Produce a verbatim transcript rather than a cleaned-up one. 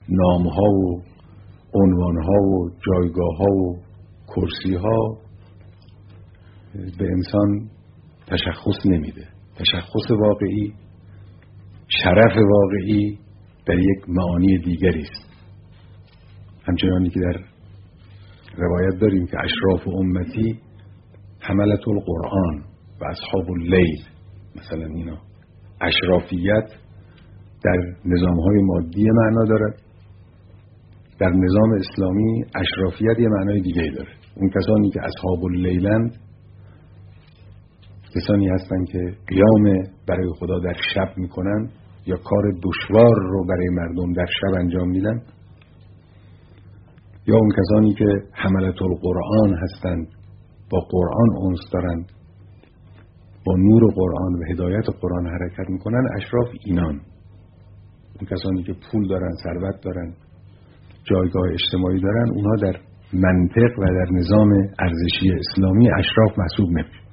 نامها و عنوانها و جایگاهها و کرسیها به انسان تشخص نمیده. تشخص واقعی، شرف واقعی در یک معانی دیگری است. همچنانی که در روایت داریم که اشراف امتی حملت القرآن و اصحاب اللیل، مثلا اینا اشرافیت در نظام‌های مادی معنا دارد، در نظام اسلامی اشرافیت یه معنای دیگه داره. اون کسانی که اصحاب اللیلند کسانی هستند که قیام برای خدا در شب میکنن یا کار دشوار رو برای مردم در شب انجام میدن، یا اون کسانی که حملت القرآن هستند، با قرآن انس دارند، با نور قرآن و هدایت قرآن حرکت میکنن. اشراف اینان، اون کسانی که پول دارن، ثروت دارن، جایگاه اجتماعی دارن، اونها در منطق و در نظام ارزشی اسلامی اشراف محسوب نمیشن.